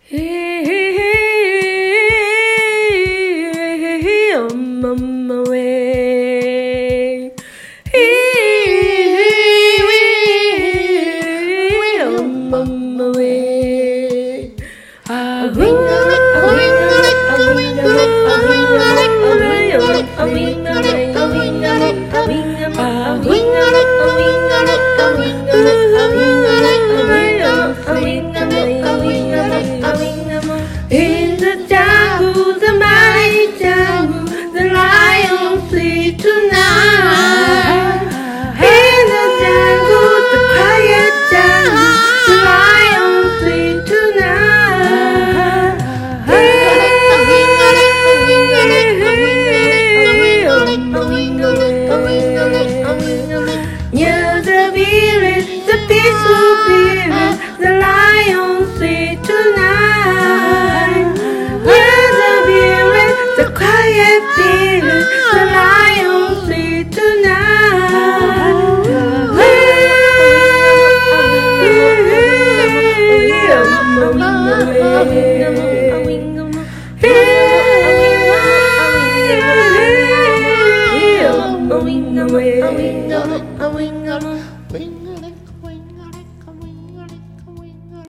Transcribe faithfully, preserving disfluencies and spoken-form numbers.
On my way. On my way. I ring a ring a ring a ring a ring a ring a ring a ring a ring a ring a ring a ring a ring a ring a ring a in the jungle, the mighty jungle, the lion sleep tonight. In the jungle, the quiet jungle, the lion sleep tonight. Near the village, the peaceful village, the lion sleep tonight. Near the village, the quiet village, the lion sleep tonight. Away.